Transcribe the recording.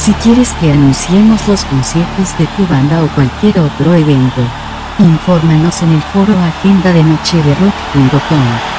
Si quieres que anunciemos los conciertos de tu banda o cualquier otro evento, infórmanos en el foro agendadenochederock.com.